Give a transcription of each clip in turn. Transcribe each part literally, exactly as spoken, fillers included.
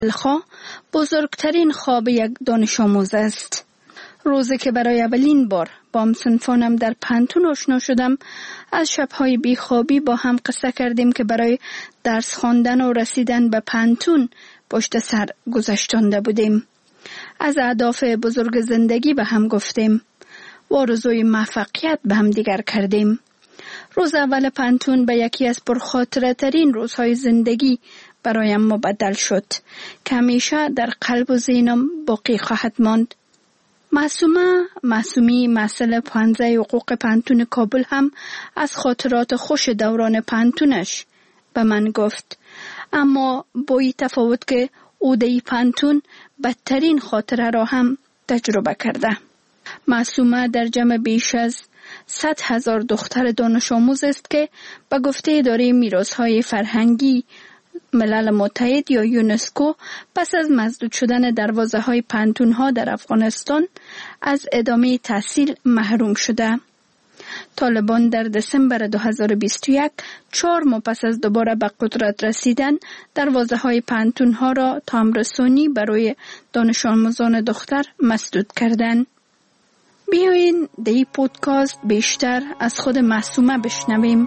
دلخواه بزرگترین خواب یک دانش آموز است. روزی که برای اولین بار با همصنفانم در پانتون آشنا شدم، از شب‌های بیخوابی با هم قصه کردیم که برای درس خواندن و رسیدن به پانتون پشت سر گذشتانده بودیم. از اهداف بزرگ زندگی به هم گفتیم و آرزوی موفقیت به هم دیگر کردیم. روز اول پانتون به یکی از پرخاطره ترین روزهای زندگی برایم مبدل شد که همیشه در قلب و ذهنم باقی خواهد ماند. معصومه معصومی مسئول پانزده حقوق پانتون کابل هم از خاطرات خوش دوران پانتونش به من گفت، اما با این تفاوت که او در پانتون بدترین خاطره را هم تجربه کرده. معصومه در جمع بیش از صد هزار دختر دانش آموز است که به گفته اداره میراث‌های فرهنگی ملل متحد یا یونسکو پس از مسدود شدن دروازه‌های پانتون‌ها در افغانستان از ادامه تحصیل محروم شده. طالبان در دسامبر دو هزار و بیست و یک چهار ماه پس از دوباره به قدرت رسیدن دروازه‌های پانتون‌ها را تامرسانی برای دانش آموزان دختر مسدود کردند. بیایین در این پودکاست بیشتر از خود معصومه بشنویم.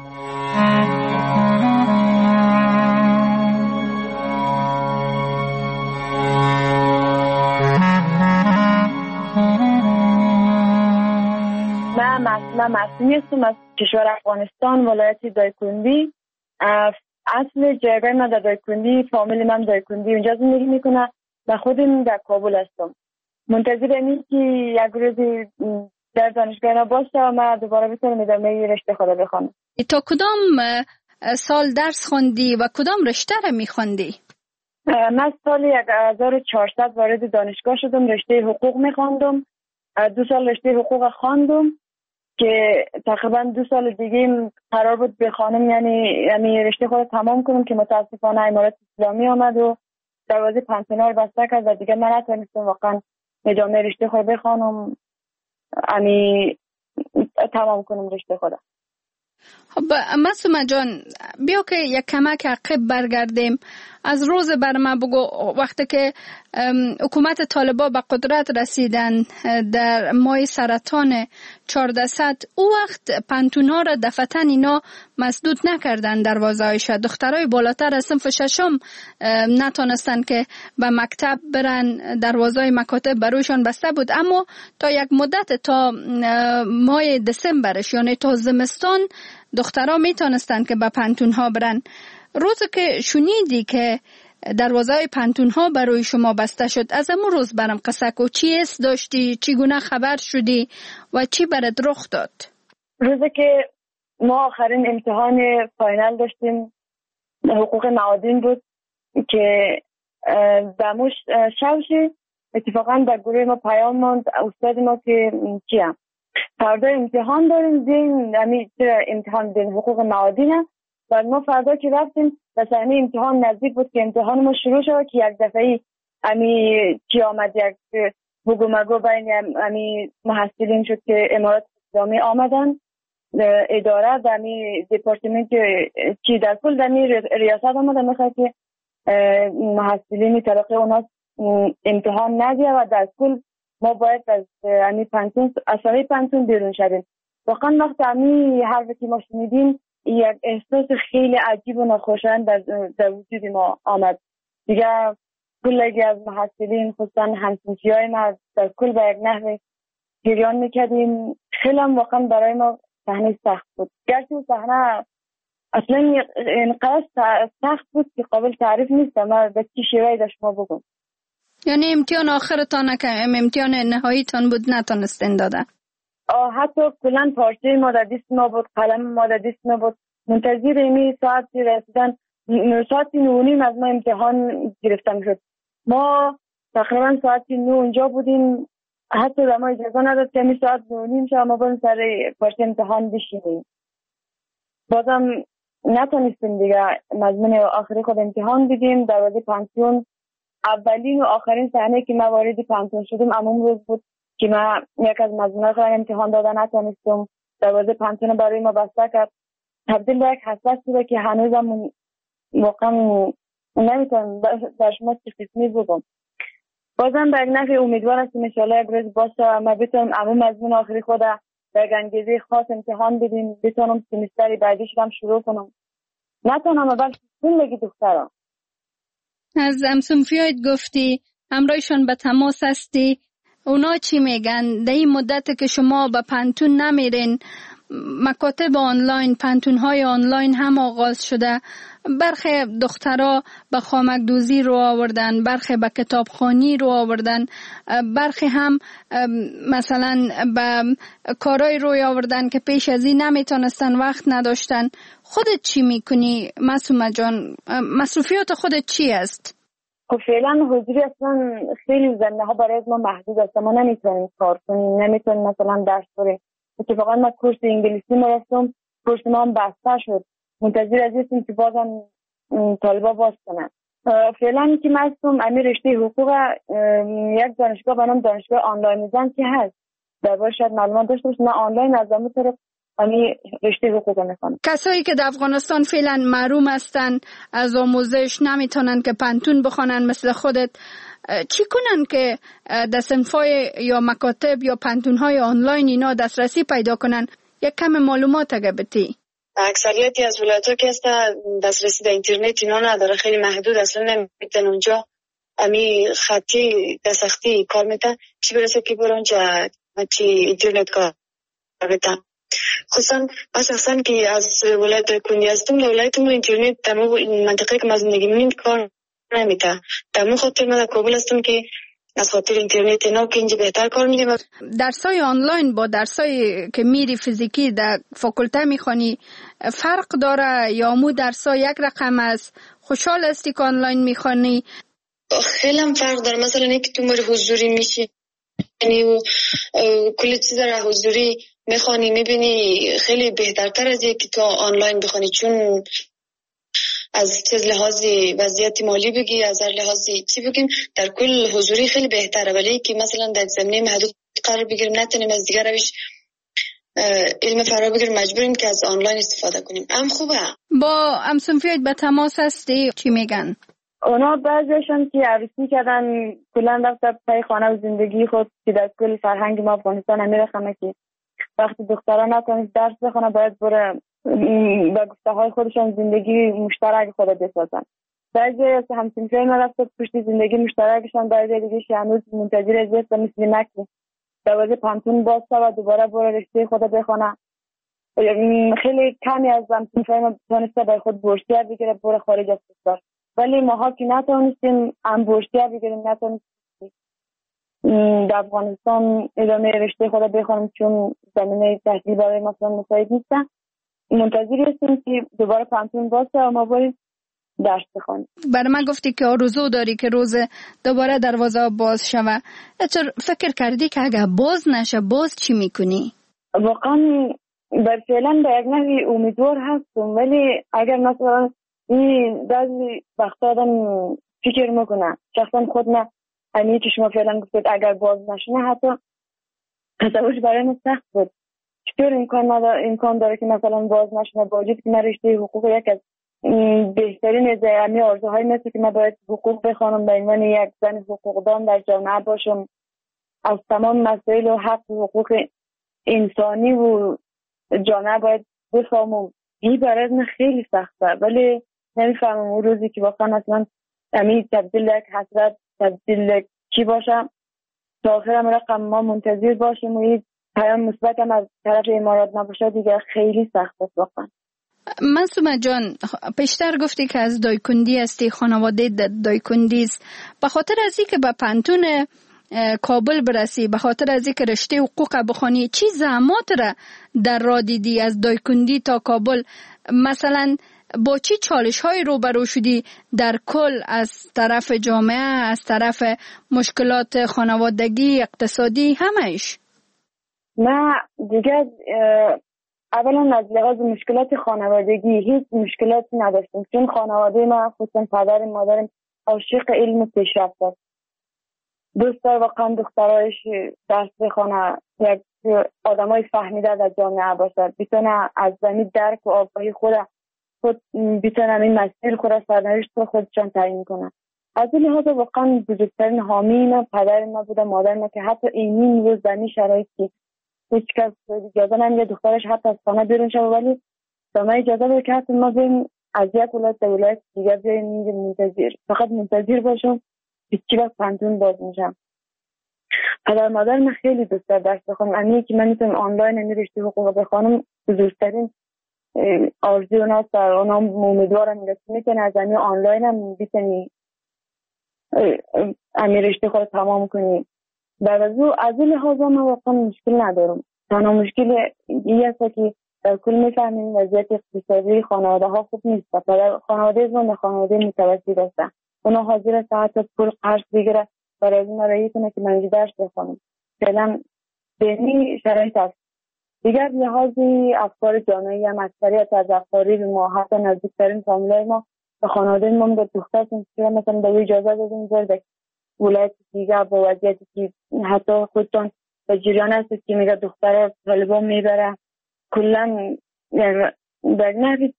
من معصومی هستم از کشور افغانستان، ولایت دایکندی. اصل جایگاه من در دایکندی، فامیل من دایکندی اونجا زندگی میکنه و خودم در کابل هستم. منتظر اینم که یک روزی در دانشگاه باشه و من دوباره بتونم ادامه رشته خود بخونم. تا کدام سال درس خوندی و کدام رشته را میخوندی؟ من سال هزار و چهارصد وارد دانشگاه شدم، رشته حقوق میخوندم. دو سال رشته حقوق خواندم که تقریبا دو سال دیگه قرار بود بخوانم، یعنی یعنی رشته خود تمام کنم که متاسفانه امارات اسلامی آمد و دروازه پانتونا رو بسته کرد و دیگه من نتونستم واقعا ادامه رشته خود بخوانم، یعنی تمام کنم رشته خودم. خب معصومه جان، بیا که یک کمک عقب برگردیم. از روز بر ما بگو، وقتی که حکومت طالبان به قدرت رسیدن در ماه سرطان چهاردهصد، او وقت پانتون‌ها را دفعتاً اینا مسدود نکردن دروازه‌هایش. دخترای بالاتر از صنف ششم نتونستن که به مکتب برن، دروازه‌های مکاتب برویشان بسته بود، اما تا یک مدت تا ماه دسامبرش یعنی تا زمستان دخترها میتونستن که به پانتون‌ها برن. روزی که شنیدی که دروازه‌های پانتون‌ها برای شما بسته شد، از امون روز برام قصه کو، چی حس داشتی، چگونه خبر شدی و چی برات رخ داد؟ روزی که ما آخرین امتحان فاینال داشتیم، حقوق معادن بود که دموش شوشی، اتفاقا در گروه ما پیام ماند استاد ما که چیم فردا امتحان داریم، دین یعنی امتحان دین حقوق معادن. بعد ما فردا که رفتیم و صحنه امتحان نزدیک بود که امتحان ما شروع شد که یک دفعه امی چی آمد، یک بگو مگو بین امی محصلین شد که امارات اسلامی آمدن، اداره دمی دپارتمنت چی در کل دمی ریاست آمدن میخواد که محصلین طبقه اونا امتحان ندیه و در کل ما باید از امی پانتون اصلاحی پانتون بیرون شدیم. واقعا وقت امی حرفی که ما شنیدیم یک احساس خیلی عجیب و ناخوشایند در, در وجود ما آمد. دیگه کلی از محصلین خصوصا همسنفیای ما در کل به یک نحو گریان میکردیم. خیلی هم واقعا برای ما صحنه سخت بود، گرچه صحنه اصلا اینقدر سخت بود که قابل تعریف نیست. ما به چی شیوهی داشت ما بگم، یعنی امتحان آخرتان امتحان نهاییتان بود نتونستین داده؟ حتی کلن پارچه ما در دست ما بود، قلم ما در دست ما بود. منتظر ایمی ساعتی رسیدن، ساعتی نو نیم از ما امتحان گرفتم شد. ما تقریبا ساعتی نو اونجا بودیم، حتی در ما اجازه نداد که امی ساعت نو نیم شد ما بریم سر پارچه امتحان بشینیم. بازم نتونستیم دیگه مضمون آخری خود امتحان دیدیم. دروازه پانتون اولین و آخرین صحنه که ما وارد پانتون شدیم امون روز بود که ما یک از مضمونات را امتحان دادن نتونستم. دروازه پانتون برای ما بسته کرد. تبدیل به یک حسرت شده که هنوزم واقعا نمیتونم در شما چه قسمی بگم. بازم به نفع امیدوار هستم انشالله یک روز باشه ما بتونم همون مضمون آخری خود در انگیزه خاص امتحان بدیم، بتونم سمستر بعدیش هم شروع کنم، نتونم بلکه زندگی دخترم. از امسومفیایت گفتی همراهشان به تماس هستی، اونا چی میگن؟ در این مدت که شما به پانتون نمیرین، مکاتب آنلاین، پانتون های آنلاین هم آغاز شده، برخی دخترها به خامک دوزی رو آوردن، برخی به کتابخوانی رو آوردن، برخی هم مثلا به کارای روی آوردن که پیش از این نمیتونستن، وقت نداشتن. خودت چی میکنی معصومه جان؟ مصروفیات خودت چی است؟ خب فعلا حضوری اصلا خیلی زمینه ها برای ما محدود است، ما نمیتونیم کار کنیم، نمیتونیم مثلا درس بریم. اتفاقا ما کورس انگلیسی ما رفتم، کورس ما هم بسته شد، منتظر از هستیم که بازم طالبا باز کنن. فعلا که من هستم امی رشته حقوق یک دانشگاه به نام دانشگاه آنلاین میزان که هست، در باید شاید معلومات داشته باشید. من آنلاین از همون طرف امی رشته حقوق میخوانم. کسایی که در افغانستان فعلا محروم هستن از آموزش، نمیتونن که پانتون بخونن مثل خودت، چی کنن که در صنفای یا مکاتب یا پانتون‌های آنلاین اینا دسترسی پیدا کنن؟ یک کم معلومات اگه بتی. اکثریتی از ولایت‌ها که هستن دسترسی به اینترنت اینا نداره، خیلی محدود، اصلا نمیتونن اونجا امی خطی دستخطی کار میتن، چی برسه که برن اونجا چی اینترنت کار بتن. خصوصا مثلا که از ولایت کندی هستم، ولایتمون اینترنت در منطقه که ما زندگی می‌کنیم کار نمیده. در مو خاطر من در کابل هستم که از خاطر اینترنت اینا که اینجا بهتر کار میدیم. درسای آنلاین با درسای که میری فیزیکی در فاکولته میخوانی فرق داره یا مو درسای یک رقم است؟ خوشحال هستی که آنلاین میخوانی؟ خیلی هم فرق داره. مثلا اینکه تو مر حضوری میشی یعنی کلی چیز را حضوری میخوانی میبینی خیلی بهترتر از اینکه تو آنلاین بخوانی، چون از چیز لحاظی وضعیت مالی بگی، از هر لحاظی چی بگیم، در کل حضوری خیلی بهتره، ولی که مثلا در زمینه محدود قرار بگیریم، نتونیم از دیگر روش علم فرا بگیریم، مجبوریم که از آنلاین استفاده کنیم. هم خوبه. با امسومفیایت به تماس هستی، چی میگن؟ اونا بعضیشون که عروسی کردن کلا رفت پای خانه و زندگی خود که در کل فرهنگ ما افغانستان امیرخمه که وقتی دخترها نتونید درس بخونه باید بره با گفته های خودشان زندگی مشترک خود بسازن. بعضی از همسنفای ما رفت پشت زندگی مشترکشان، بعضی دیگه هنوز منتظر از است مثل مکه دوازه پانتون باز و دوباره بره رشته خود بخونه. خیلی کمی از همسنفای ما تونسته برای خود بورسیه بگیره بره خارج از کشور، ولی ماها که نتونستیم هم بورسیه بگیریم، نتونستیم در افغانستان ادامه رشته خود بخونیم چون زمینه تحصیلی برای مثلا مساعد نیستن. منتظر هستیم که دوباره پانتون باشه و ما بریم درس بخونیم. برای من گفتی که آرزو داری که روز دوباره دروازه باز شوه. چرا فکر کردی که اگه باز نشه باز چی میکنی؟ واقعا بر فعلا به یک نوعی امیدوار هستم، ولی اگر مثلا این بعضی وقتا آدم فکر میکنه شخصا خود نه همین که شما فعلا گفتید اگر باز نشونه حتی تصورش برای من سخت بود. چطور امکان نداره امکان داره که مثلا باز نشونه، با وجود که من رشته حقوق یک از بهترین زمینه آرزوهای مثل که من باید حقوق بخوانم، به عنوان یک زن حقوقدان در جامعه باشم، از تمام مسائل و حق و حقوق انسانی و جامعه باید بفهمم. این برای من خیلی سخته، ولی نمیفهمم اون روزی که واقعا اصلا همین تبدیل یک حسرت تبدیل کی باشم تا آخر هم رقم ما منتظر باشیم و این پیام مثبت هم از طرف امارات نباشه دیگه خیلی سخت است واقعا. معصومه جان، پیشتر گفتی که از دایکندی هستی، خانواده دایکندی است. به خاطر از اینکه به پانتون کابل برسی، به خاطر از اینکه رشته حقوق بخونی، چی زحمات را در راه دیدی از دایکندی تا کابل؟ مثلا با چی چالش های روبرو شدی در کل، از طرف جامعه، از طرف مشکلات خانوادگی، اقتصادی، همهش؟ نه دیگه اولا از لحاظ مشکلات خانوادگی هیچ مشکلاتی نداشتم، چون خانواده ما خصوصا پدر مادرم عاشق علم و پیشرفت است. دوست داره واقعا دخترایش درس بخونه، یک آدمای فهمیده در جامعه باشه، بتونه از زمین درک و آگاهی خود خود بیتونن این مسیر خود سرنوشت رو خودشان تعیین کنن. از این لحاظ واقعا بزرگترین حامی اینا پدر ما بوده، مادر ما، که حتی این روز در این شرایطی هیچ کس اجازه نمیده دخترش حتی از خانه بیرون شه، ولی ما اجازه بده که حتی ما بریم از یک ولایت به ولایت دیگر بیاییم اینجا منتظر، فقط منتظر باشم که چی وقت پانتون باز میشم. پدر مادر من خیلی دوست دارم درس بخونم، امی که من میتونم آنلاین امی رشته حقوق بخونم بزرگترین آرزوی اوناست. اونا امیدوارم که میتونی از امی آنلاین هم بتونی امی رشته خود تمام کنی. در از این لحاظ من واقعا مشکل ندارم. تنها مشکل این است که در کل میفهمیم وضعیت اقتصادی خانواده ها خوب نیست. پدر خانواده من خانواده متوسط هستن، اونا حاضر است حتی پول قرض بگیره برای از ما رایی کنه که من درس بخونم. فعلا بینی شرایط است. دیگر لحاظی افکار جامعی هم اکثریت از افکاری ما حتی نزدیکترین فامیلای ما به خانواده ما میگه دختر که مثلا به اجازه بدین برده ولایت دیگه با وضعیتی که حتی خودتون به جریان هست که میگه دختر طالبان میبره کلا در نحوی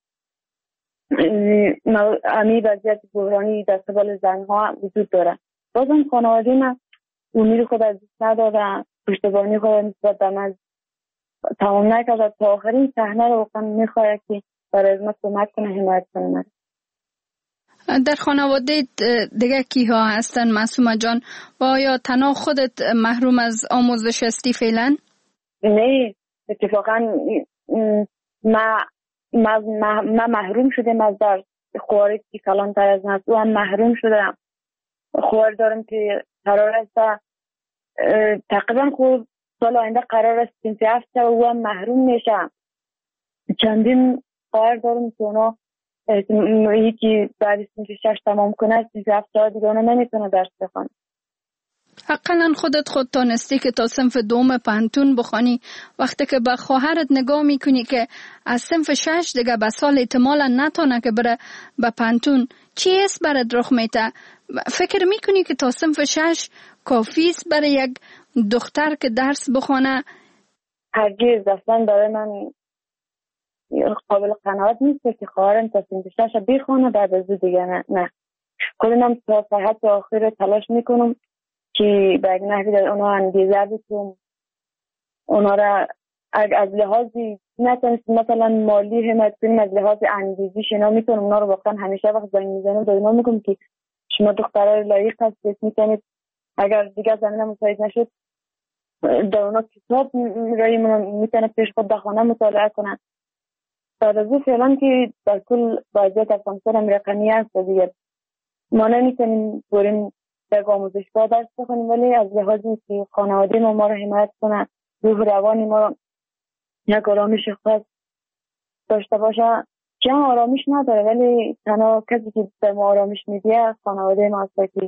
امی وضعیت بحرانی در قبال زنها وجود داره. بازم خانواده من امید خود از دست نداره، پشتیبانی خود نسبت به من تمام نکرده. تا آخرین صحنه رو واقعا میخواد که برای از ما کمک کنه، حمایت کنه. در خانواده دیگه کی ها هستن معصومه جان؟ و آیا تنها خودت محروم از آموزش هستی فعلا؟ نه، اتفاقا ما ما ما محروم شدم از درس. خواری که کلانتر از نست و هم محروم شدم. خوار دارم که قرار است تقریبا خود سال آینده قرار است سنفی هفته و هم محروم میشم. چندین خوار دارم که اونا یکی بعد سنفی شش تمام کنه سنفی هفته دیگه اونا نمیتونه درس بخونه. حقا خودت خود تانستی که تا صنف دوم پانتون بخوانی، وقتی که به خواهرت نگاه میکنی که از صنف شش دیگه به سال احتمالا نتونه که بره به پانتون، چی است برات رخ میته؟ فکر میکنی که تا صنف شش کافی است برای یک دختر که درس بخونه؟ هرگز اصلا برای من قابل قناعت نیست که خواهرم تا صنف شش بخونه بعد از دیگه نه. نه خودم تا صحت آخر تلاش میکنم که به نحوی در اونا انگیزه بتونم اونا را از لحاظی نتونست مثلا مالی حمایت کنیم، از لحاظ انگیزی شنا میتونم اونا رو واقعا همیشه وقت زنگ میزنم به اونا میگم که شما دخترای لایق هستید، میتونید اگر دیگه زمینه مساعد نشد در اونا کتاب رایی میتونه پیش خود بخونه مطالعه کنن. بعد از فعلا که در کل وضعیت افغانستان هم رقمی هست دیگه ما نمیتونیم بریم در آموزشگاه درس بخونیم، ولی از لحاظی که خانواده ما ما رو حمایت کنه، روح روانی ما رو یک آرامش خاص داشته باشه که هم آرامش نداره ولی تنها کسی که به ما آرامش میده خانواده ما هست. که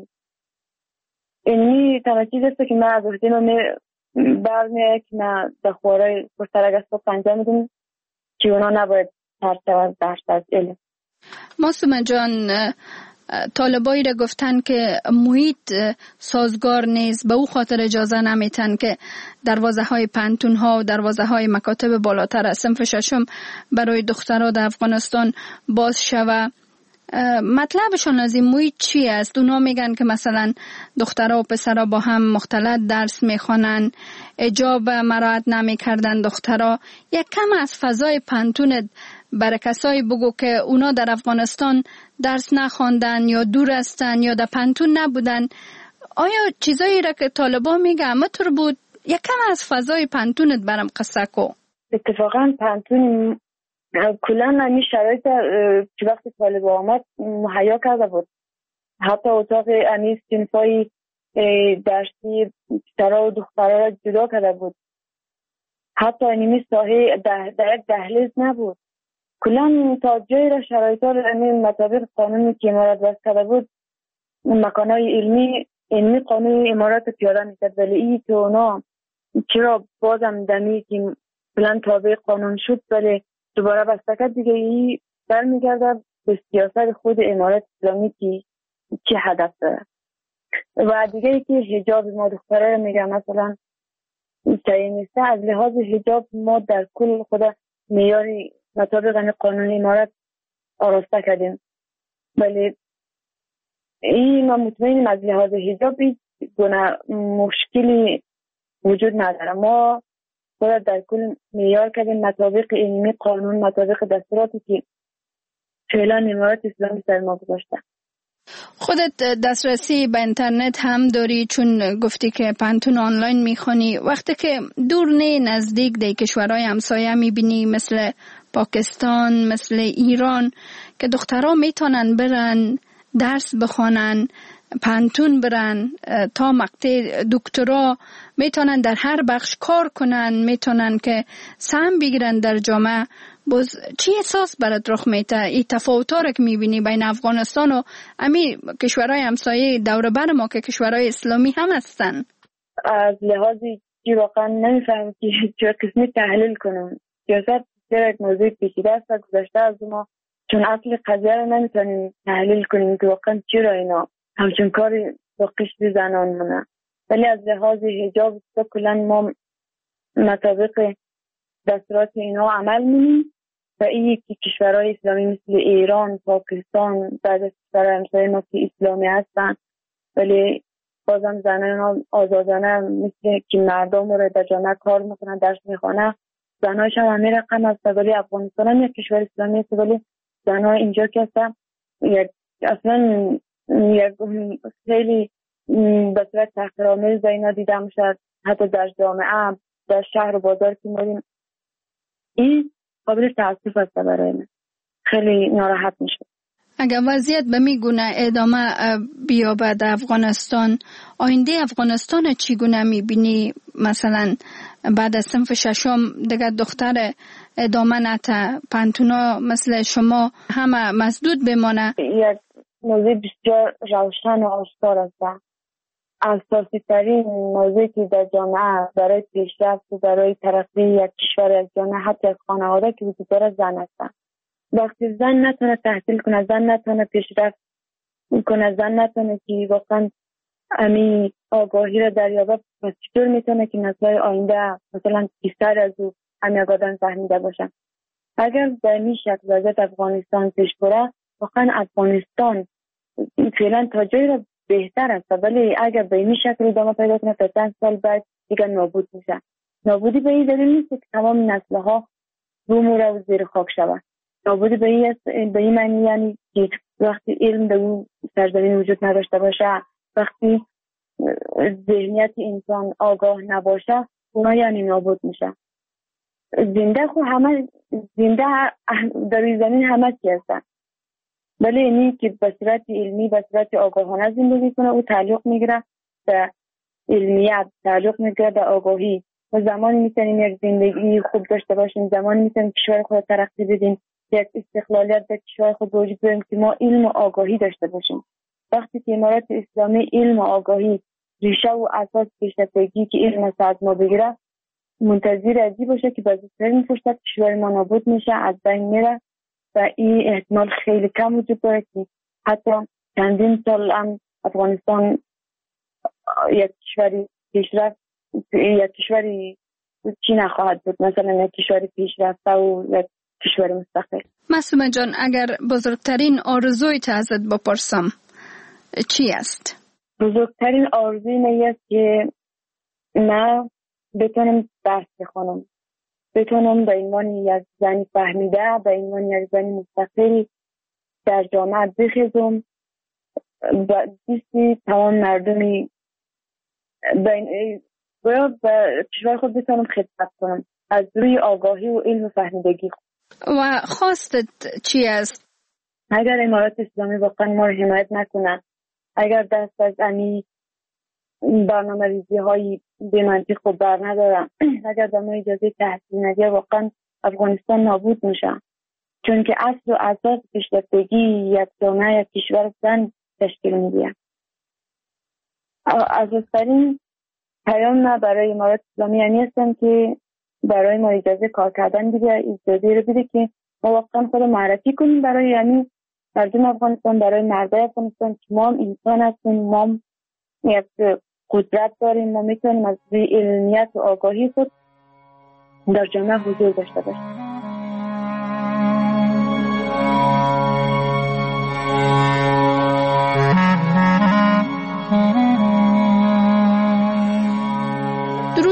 اینی تنها چیز است که من از وقتی ما برمیه که من در خوارای پرسرگ است با پنجه میدونم که اونا نباید ترسه از درس از علم. معصومه جان، طالبایی را گفتن که محیط سازگار نیست، به او خاطر اجازه نمیتن که دروازه های پانتون ها و دروازه های مکاتب بالاتر از صنف ششم برای دخترها در افغانستان باز شوه. مطلبشان از این محیط چی است؟ اونا میگن که مثلا دخترها و پسرها با هم مختلط درس میخوانن، حجاب مراعات نمیکردن دخترها. یک کم از فضای پانتون برای کسایی بگو که اونا در افغانستان درس نخواندن یا دور هستن یا در پانتون نبودن. آیا چیزایی را که طالبان میگه مطور بود؟ یک کم از فضای پانتونت برام قصه کو. اتفاقا پانتون کلان همی شرایط که وقتی طالبان آمد مهیا کرده بود. حتی اتاق امی صنفای درسی پسرها و دخترها را جدا کرده بود. حتی اینمی ساحه در یک دهلیز نبود. کلان تا جای را شرایط ها را مطابق قانونی که امارات بست کرده بود مکانهای علمی علمی قانون امارات پیاده میکرد، ولی ای که اونا چرا بازم دمی که کلان تابع قانون شد ولی دوباره بسته کرد دیگه ای برمیگرده به سیاست خود امارات اسلامی که چه هدف داره. و دیگه ای که حجاب ما دختره رو میگه مثلا صحیح نیسته. از لحاظ حجاب ما در کل خود معیاری مطابق قانون امارات آراسته کردیم. ولی این ما مطمئنیم از لحاظ حجاب گونه مشکلی وجود نداره. ما باید در کل معیار کردیم مطابق علمی قانون، مطابق دستوراتی که فعلا امارات اسلامی سر ما گذاشته. خودت دسترسی به اینترنت هم داری، چون گفتی که پانتون آنلاین میخونی. وقتی که دور نه نزدیک در کشورهای همسایه میبینی مثل پاکستان، مثل ایران که دخترها میتونن برن درس بخونن، پانتون برن تا مقطع دکترا، میتونن در هر بخش کار کنن، میتونن که سهم بگیرن در جامعه. باز چی احساس برات رخ میده؟ این تفاوت‌ها رو که میبینی بین افغانستان و امی کشورهای همسایه دور بر ما که کشورهای اسلامی هم هستن؟ از لحاظی که واقعا نمیفهمم که چه قسمی تحلیل کنم. سیاست بسیار یک موضوع پیچیده است و گذشته از ما، چون اصل قضیه رو نمیتونیم تحلیل کنیم که واقعا چرا اینا همچون کاری با قشر زنان مونه. ولی از لحاظ حجاب کلا ما مطابق دستورات اینا عمل می‌کنیم و این که کشورهای اسلامی مثل ایران، پاکستان، بعد از کشورهای همسایه ما که اسلامی هستن ولی بازم زنان آزادانه مثل که مردم رو در جامعه کار میکنن، درس میخوانن، زنهایش هم همین رقم هست. ولی افغانستان هم یک کشور اسلامی است ولی زنها اینجا که هستن یک اصلا یک خیلی به صورت تحقیرآمیز اینا دیده میشه. حتی در جامعه، در شهر و بازار که میریم این قابل تأسف است برای من. خیلی ناراحت میشه. اگر وضعیت به میگونه ادامه بیابه در افغانستان، آینده افغانستان چیگونه میبینی؟ مثلا بعد از صنف ششم دیگه دختر ادامه نته، پانتونا مثل شما همه مسدود بمانه؟ یک موضوع بسیار روشن و آشکار است. اساسی ترین موضوعی که در جامعه برای پیشرفت و برای ترقی یک کشور، یک جامعه، حتی از خانواده که وجود داره زن هستن. وقتی زن نتونه تحصیل کنه، زن نتونه پیشرفت کنه، زن نتونه که واقعا امی آگاهی را دریابه، پس چطور میتونه که نسل‌های آینده مثلا بیشتر از او امی آگاهی فهمیده باشن؟ اگر در این شکل وضعیت افغانستان پیش بره، واقعا افغانستان فعلا تا جایی را بهتر است، ولی اگر به این شکل ادامه پیدا کنه تا چند سال بعد دیگه نابود میشه. نابودی به این دلیل نیست که تمام نسل‌ها بمیره و زیر خاک شود. نابودی به این به این معنی یعنی که وقتی علم در اون سرزمین وجود نداشته باشه، وقتی ذهنیت انسان آگاه نباشه، اونا یعنی نابود میشه. زنده خو همه زنده در این زمین همه چی هستن، ولی اینی که به صورت علمی، به صورت آگاهانه زندگی کنه، او تعلق میگیره به علمیت، تعلق میگیره به آگاهی. و زمانی میتونیم یک زندگی خوب داشته باشیم، زمانی میتونیم کشور خود ترقی بدیم، یک استقلالیت در کشور خود وجود بیاریم که ما علم و آگاهی داشته باشیم. وقتی که امارات اسلامی علم و آگاهی ریشه و اساس پیشرفتگی که علم از ما بگیره، منتظر ازی باشه که بعد از این فرصت کشور ما نابود میشه، از بین میره و این احتمال خیلی کم وجود داره که حتی چندین سال هم افغانستان یک کشوری پیشرفت، یک کشوری چی نخواهد بود، مثلا یک کشوری پیشرفته و یک کشوری مستقل. معصومه جان، اگر بزرگترین آرزوی تو ازت بپرسم چی است؟ بزرگترین آرزوی من است که من بتونم درس بخونم، بتونم به عنوان یک زنی فهمیده، به عنوان یک زنی مستقل در جامعه بخیزم و دیستی تمام مردمی باید به کشور خود بتونم خدمت کنم از روی آگاهی و علم و فهمیدگی. و خواستت چی است؟ اگر امارات اسلامی واقعا ما رو حمایت نکنن، اگر دست از امی برنامه ریزی های به منطق و بر ندارن، اگر به ما اجازه تحصیل ندیه، واقعا افغانستان نابود میشه. چون که اصل و اساس پیشرفتگی یک جامعه، یک کشور زن تشکیل میده. اساس‌ترین پیام من برای امارات اسلامی یعنی هستم که برای ما اجازه کار کردن بده، اجازه رو بده که ما واقعا خود معرفی کنیم برای یعنی مردم افغانستان، برای مردای افغانستان که ما هم انسان هستیم، ما هم یک قدرت داریم، ما میتونیم از روی علمیت و آگاهی خود در جامعه حضور داشته باشیم.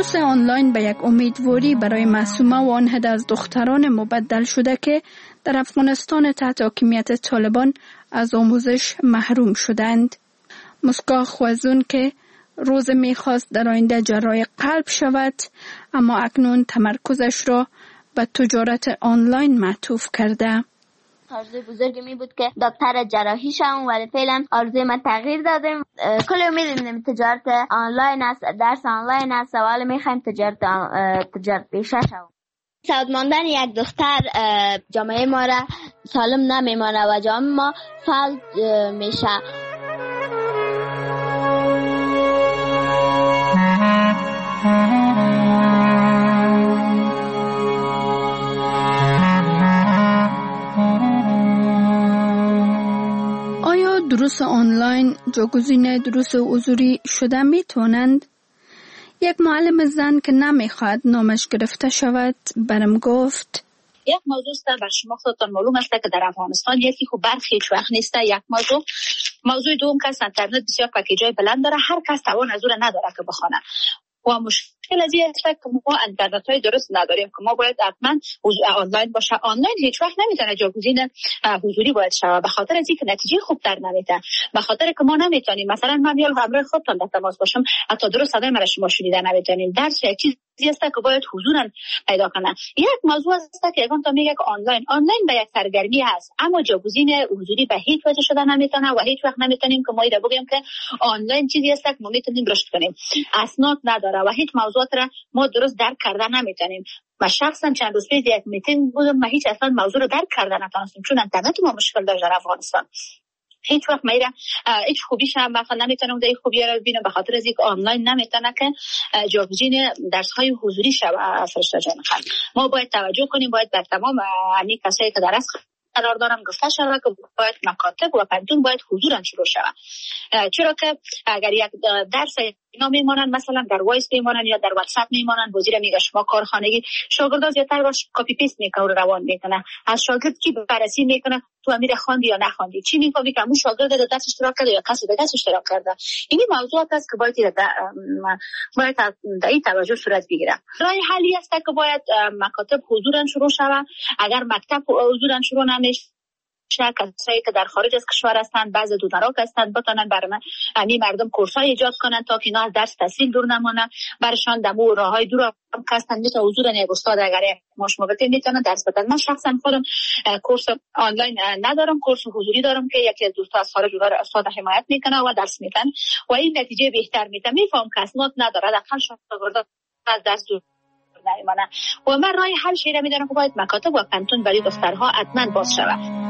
دروس آنلاین به یک امیدواری برای معصومه و آن عده از دختران مبدل شده که در افغانستان تحت حاکمیت طالبان از آموزش محروم شدند. مسکا خوازون که روز میخواست در آینده جراح قلب شود، اما اکنون تمرکزش را به تجارت آنلاین معطوف کرده. آرزوی بزرگی می بود که دکتر جراحی شوم، ولی فعلا آرزوی من تغییر دادیم. کل امید می‌دیم تجارت آنلاین است، درس آنلاین است، ولی می‌خوایم تجارت تجارت پیشه شوم. سعادت ماندن یک دختر جامعه ما را سالم نمیمانه و جامعه ما فلج میشه. آیا دروس آنلاین جایگزین دروس حضوری شده می توانند؟ یک معلم زن که نمیخواد نامش گرفته شود برم گفت: یک موضوع است بر شما خودتان معلوم است که در افغانستان یکی خوب برخی هیچ وقت نیست. یک موضوع موضوع دوم که اینترنت بسیار پکیجای بلند داره، هر کس توان از اون نداره که بخونه و مشکل از این است که ما اینترنت های درست نداریم که ما باید حتما آنلاین باشه. آنلاین هیچ وقت نمیتونه جایگزین حضوری باید شود، به خاطر از اینکه نتیجه خوب در نمیده، به خاطر که ما نمیتونیم مثلا من یا همراه خودتان در تماس باشم حتی درست صدای مرا شما شنیده نمیتونیم. درس یک چیز است که باید حضورا پیدا کنه. یک موضوع است که اگه تا میگه که آنلاین آنلاین به یک سرگرمی هست، اما جایگزین حضوری به هیچ وجه شده نمیتونه و هیچ وقت نمیتونیم که ما اینا بگیم که آنلاین چیزی است که ما میتونیم رشد کنیم. اسناد نداره و هیچ موضوعات را ما درست درک کرده نمیتونیم. و شخصا چند روز پیش یک میتینگ بودم، ما هیچ اصلا موضوع رو درک کرده نتونستیم چون اینترنت ما مشکل داشت در افغانستان. هیچ وقت میره هیچ خوبیش هم مثلا نمیتونم در خوبی رو ببینم به خاطر از اینکه آنلاین نمیتونه که جایگزین درس های حضوری شود. فرشته جان خانم، ما باید توجه کنیم، باید بر تمام همین کسایی که درس قرار دارم گفته شود که باید مکاتب و پنتون باید حضورا شروع شود، چرا که اگر یک درس اینا میمونن مثلا در وایس میمونن یا در واتساپ میمونن، وزیر میگه شما کارخانگی شاگردا زیاتر باش کپی پیست میکنه روان میکنه، از شاگرد چی بررسی میکنه تو امیر خواندی یا نخواندی، چی میفهمی که اون شاگرد در درس اشتراک کرده یا کسی دیگه اشتراک کرده. این موضوعات است که باید باید در این توجه صورت بگیره. راه حلی است که باید مکاتب حضورا شروع شود. اگر مکتب حضورا شروع نمیشه، کسایی که در خارج از کشور هستند، بعضی دونراک هستند، بتونن برای همین مردم کورسای ایجاد کنن تا که اینا از درس تحصیل دور نمونن، برشان دمو راههای دور هم کسان میتونه حضور یک استاد اگر ماش موقتی میتونه درس بدن. من شخصا خودم کورس آنلاین ندارم، کورس حضوری دارم که یکی از دوستا از خارج اونها استاد حمایت میکنه و درس میدن و این نتیجه بهتر میده. میفهم که اسناد نداره، داخل شاگردا از درس دور نمیمونه و من راه حل شیره میدارم که باید مکاتب و پنتون برای دخترها حتما باز شود.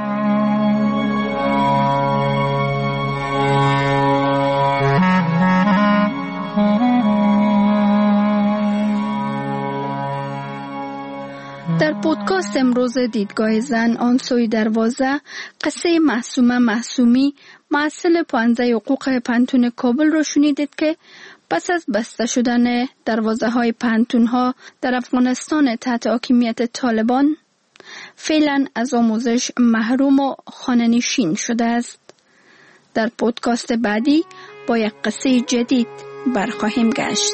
در پودکاست امروز دیدگاه زن آن سوی دروازه قصه معصومه معصومی معسل پانزده حقوق پنتون کابل را شنیدید که پس از بسته شدن دروازه های پنتون ها در افغانستان تحت حاکمیت طالبان فعلا از آموزش محروم و خانه‌نشین شده است. در پودکاست بعدی با یک قصه جدید برخواهیم گشت.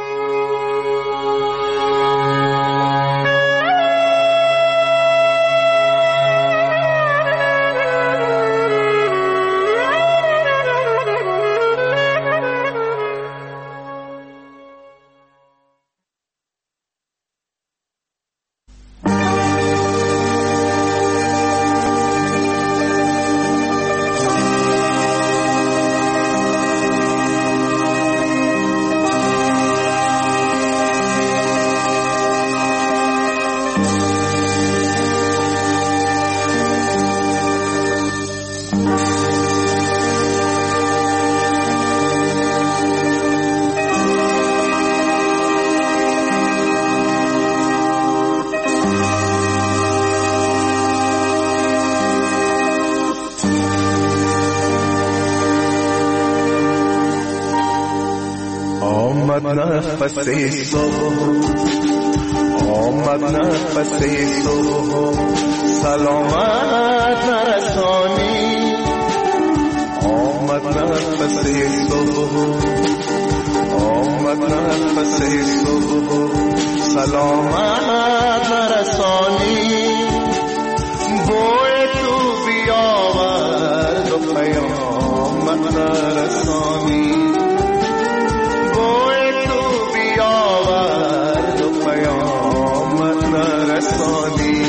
نفس صبح آمد نفس صبح سلامت نرسانی آمد نفس صبح آمد نفس صبح سلامت نرسانی، بوی تو بیاورد و پیامت نرسانی، بوی تو بیاورد و پیامت نرسانی.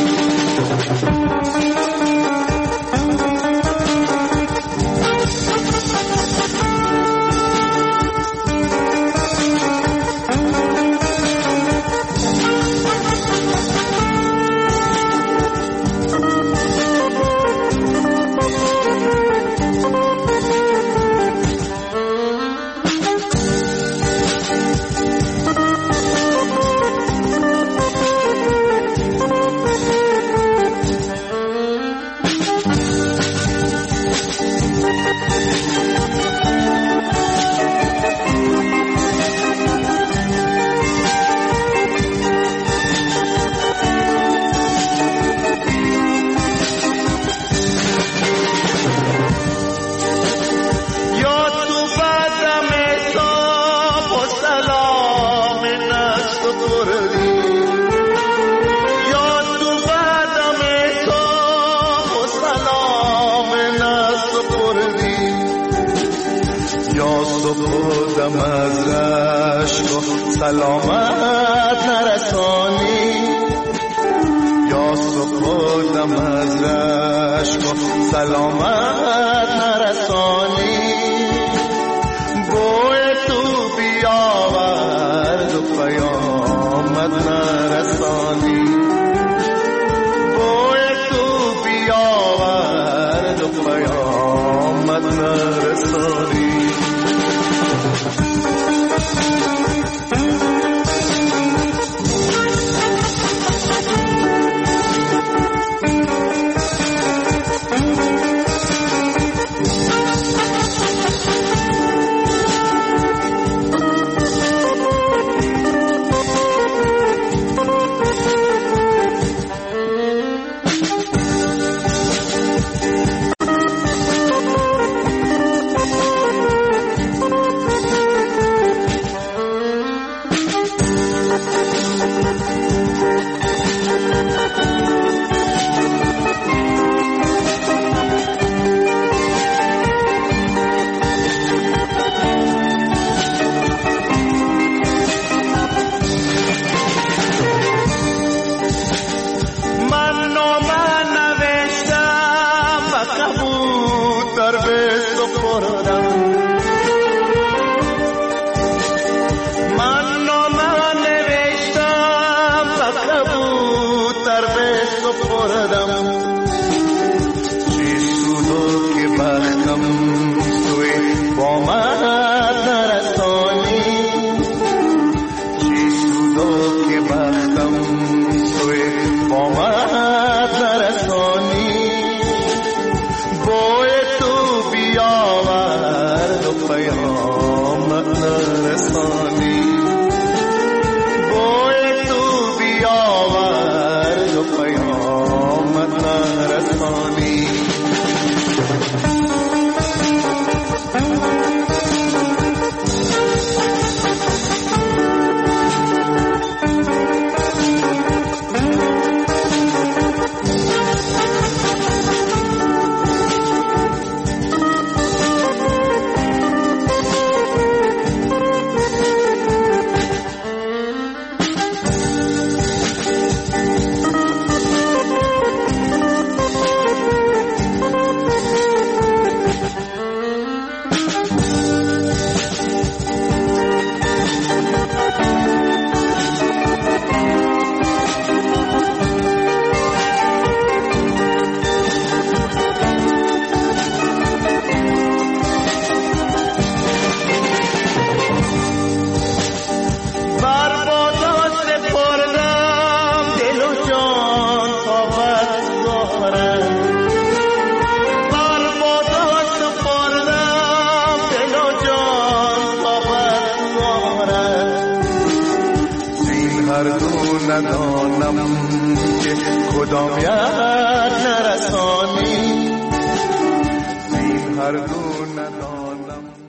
دم از رشک و سلامت نرسانی، یا صبح دم از رشک و سلامت نرسانی، بوی تو بیاورد و پیامت نرسانی، بوی تو بیاورد و پیامت نرسانی. ندانم که کدام یک نرسانی، این هر دو ندانم.